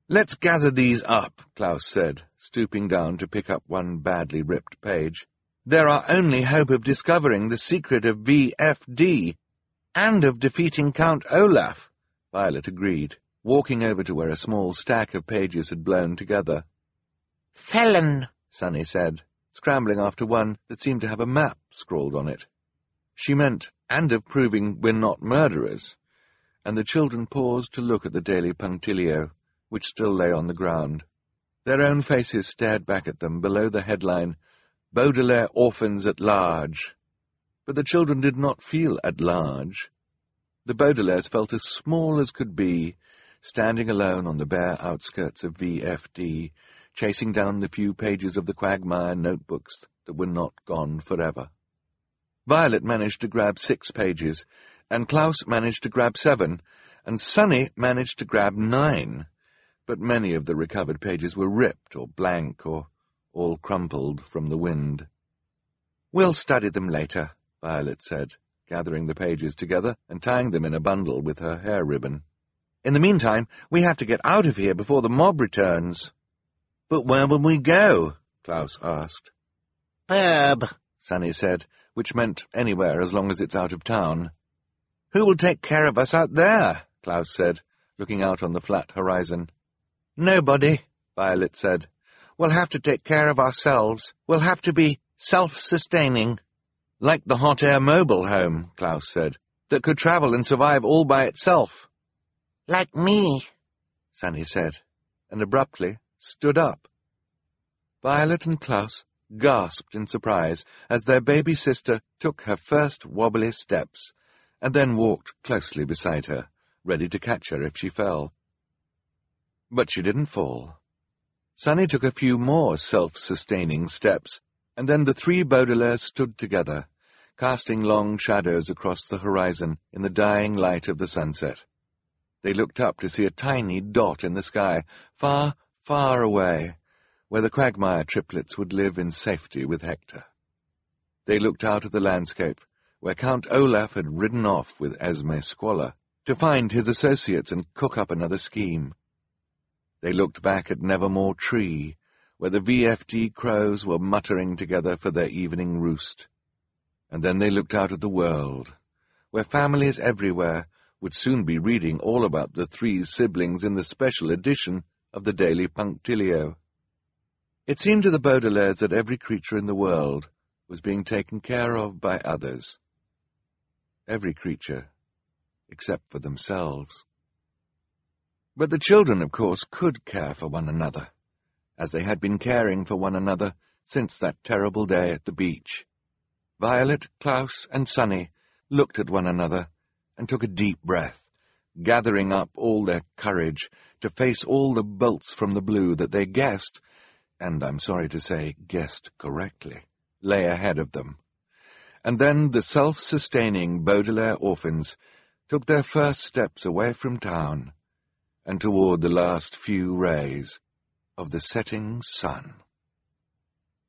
"Let's gather these up," Klaus said, stooping down to pick up one badly ripped page. "They're our only hope of discovering the secret of VFD, and of defeating Count Olaf," Violet agreed, walking over to where a small stack of pages had blown together. "Felon," Sunny said, scrambling after one that seemed to have a map scrawled on it. She meant, "and of proving we're not murderers," and the children paused to look at the Daily Punctilio, which still lay on the ground. Their own faces stared back at them below the headline, "Baudelaire Orphans at Large." But the children did not feel at large. The Baudelaires felt as small as could be, standing alone on the bare outskirts of VFD, chasing down the few pages of the Quagmire notebooks that were not gone forever. Violet managed to grab 6 pages, and Klaus managed to grab 7, and Sunny managed to grab 9, but many of the recovered pages were ripped or blank or all crumpled from the wind. "We'll study them later," Violet said, gathering the pages together and tying them in a bundle with her hair ribbon. "In the meantime, we have to get out of here before the mob returns." "But where will we go?" Klaus asked. "Burb," Sunny said, which meant anywhere as long as it's out of town. "Who will take care of us out there?" Klaus said, looking out on the flat horizon. "Nobody," Violet said. "We'll have to take care of ourselves. We'll have to be self-sustaining." "Like the hot air mobile home," Klaus said, "that could travel and survive all by itself." "Like me," Sunny said, and abruptly stood up. Violet and Klaus gasped in surprise as their baby sister took her first wobbly steps, and then walked closely beside her, ready to catch her if she fell. But she didn't fall. Sunny took a few more self-sustaining steps, and then the 3 Baudelaires stood together, casting long shadows across the horizon in the dying light of the sunset. They looked up to see a tiny dot in the sky, far, far away, where the Quagmire triplets would live in safety with Hector. They looked out at the landscape, where Count Olaf had ridden off with Esme Squalor to find his associates and cook up another scheme. They looked back at Nevermore Tree, where the VFD crows were muttering together for their evening roost. And then they looked out at the world, where families everywhere would soon be reading all about the 3 siblings in the special edition of the Daily Punctilio. It seemed to the Baudelaires that every creature in the world was being taken care of by others. Every creature, except for themselves. But the children, of course, could care for one another, as they had been caring for one another since that terrible day at the beach. Violet, Klaus, and Sunny looked at one another and took a deep breath, gathering up all their courage to face all the bolts from the blue that they guessed, and I'm sorry to say guessed correctly, lay ahead of them. And then the self-sustaining Baudelaire orphans took their first steps away from town and toward the last few rays of the setting sun.